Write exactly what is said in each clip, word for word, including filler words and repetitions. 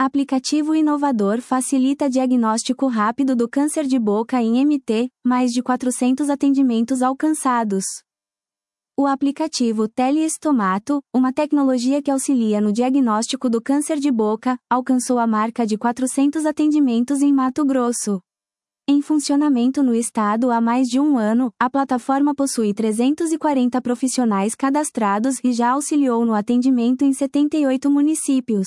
Aplicativo inovador facilita diagnóstico rápido do câncer de boca em M T, mais de quatrocentos atendimentos alcançados. O aplicativo Telestomato, uma tecnologia que auxilia no diagnóstico do câncer de boca, alcançou a marca de quatrocentos atendimentos em Mato Grosso. Em funcionamento no estado há mais de um ano, a plataforma possui trezentos e quarenta profissionais cadastrados e já auxiliou no atendimento em setenta e oito municípios.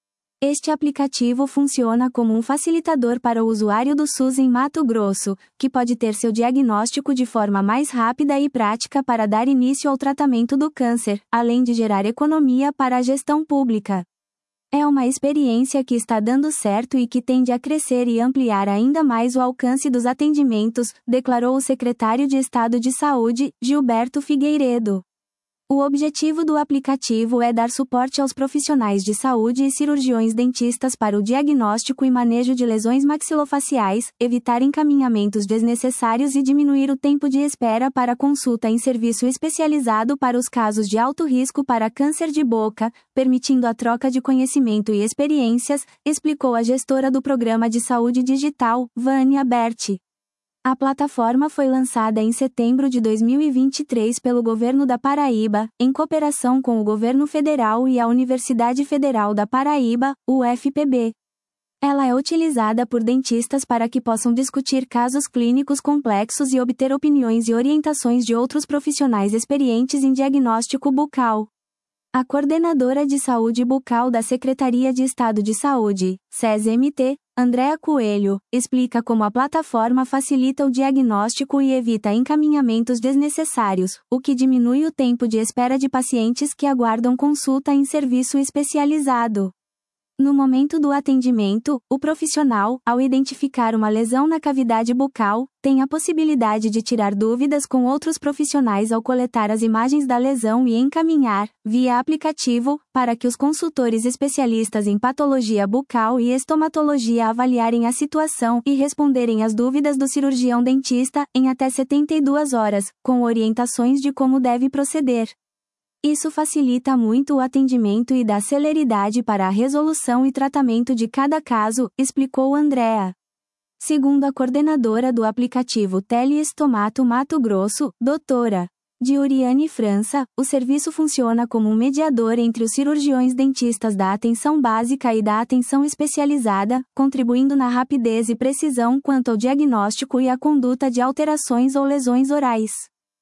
Este aplicativo funciona como um facilitador para o usuário do SUS em Mato Grosso, que pode ter seu diagnóstico de forma mais rápida e prática para dar início ao tratamento do câncer, além de gerar economia para a gestão pública. É uma experiência que está dando certo e que tende a crescer e ampliar ainda mais o alcance dos atendimentos, declarou o secretário de Estado de Saúde, Gilberto Figueiredo. O objetivo do aplicativo é dar suporte aos profissionais de saúde e cirurgiões dentistas para o diagnóstico e manejo de lesões maxilofaciais, evitar encaminhamentos desnecessários e diminuir o tempo de espera para consulta em serviço especializado para os casos de alto risco para câncer de boca, permitindo a troca de conhecimento e experiências, explicou a gestora do Programa de Saúde Digital, Vânia Berti. A plataforma foi lançada em setembro de dois mil e vinte e três pelo Governo da Paraíba, em cooperação com o Governo Federal e a Universidade Federal da Paraíba, U F P B. Ela é utilizada por dentistas para que possam discutir casos clínicos complexos e obter opiniões e orientações de outros profissionais experientes em diagnóstico bucal. A coordenadora de saúde bucal da Secretaria de Estado de Saúde, S E S M T, Andréa Coelho, explica como a plataforma facilita o diagnóstico e evita encaminhamentos desnecessários, o que diminui o tempo de espera de pacientes que aguardam consulta em serviço especializado. No momento do atendimento, o profissional, ao identificar uma lesão na cavidade bucal, tem a possibilidade de tirar dúvidas com outros profissionais ao coletar as imagens da lesão e encaminhar, via aplicativo, para que os consultores especialistas em patologia bucal e estomatologia avaliarem a situação e responderem às dúvidas do cirurgião dentista, em até setenta e duas horas, com orientações de como deve proceder. Isso facilita muito o atendimento e dá celeridade para a resolução e tratamento de cada caso, explicou Andréa. Segundo a coordenadora do aplicativo Telestomato Mato Grosso, doutora Diuriane França, o serviço funciona como um mediador entre os cirurgiões dentistas da atenção básica e da atenção especializada, contribuindo na rapidez e precisão quanto ao diagnóstico e à conduta de alterações ou lesões orais.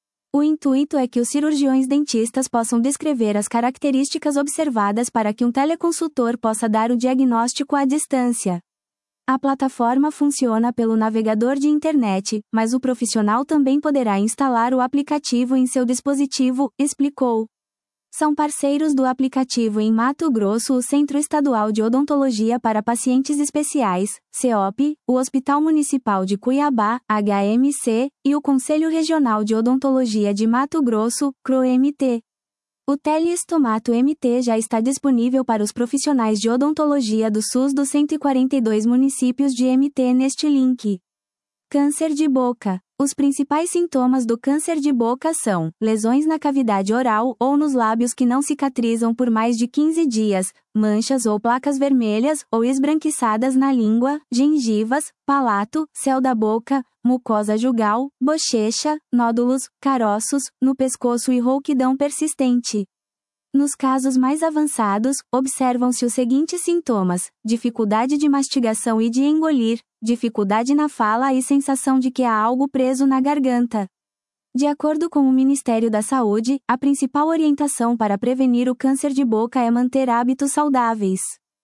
O intuito é que os cirurgiões dentistas possam descrever as características observadas para que um teleconsultor possa dar o diagnóstico à distância. A plataforma funciona pelo navegador de internet, mas o profissional também poderá instalar o aplicativo em seu dispositivo, explicou. São parceiros do aplicativo em Mato Grosso o Centro Estadual de Odontologia para Pacientes Especiais, C E O P, o Hospital Municipal de Cuiabá, H M C, e o Conselho Regional de Odontologia de Mato Grosso, C R O M T. O Telestomato M T já está disponível para os profissionais de odontologia do SUS dos cento e quarenta e dois municípios de M T neste link. Câncer de boca. Os principais sintomas do câncer de boca são lesões na cavidade oral ou nos lábios que não cicatrizam por mais de quinze dias, manchas ou placas vermelhas ou esbranquiçadas na língua, gengivas, palato, céu da boca, mucosa jugal, bochecha, nódulos, caroços, no pescoço e rouquidão persistente. Nos casos mais avançados, observam-se os seguintes sintomas: dificuldade de mastigação e de engolir, dificuldade na fala e sensação de que há algo preso na garganta. De acordo com o Ministério da Saúde, a principal orientação para prevenir o câncer de boca é manter hábitos saudáveis.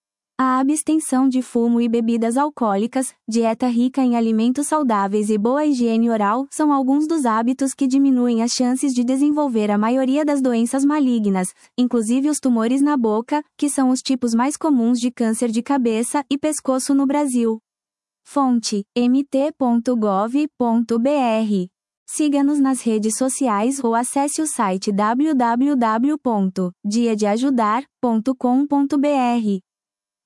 A abstenção de fumo e bebidas alcoólicas, dieta rica em alimentos saudáveis e boa higiene oral são alguns dos hábitos que diminuem as chances de desenvolver a maioria das doenças malignas, inclusive os tumores na boca, que são os tipos mais comuns de câncer de cabeça e pescoço no Brasil. Fonte: m t ponto gov ponto b r. Siga-nos nas redes sociais ou acesse o site w w w ponto dia de ajudar ponto com ponto b r.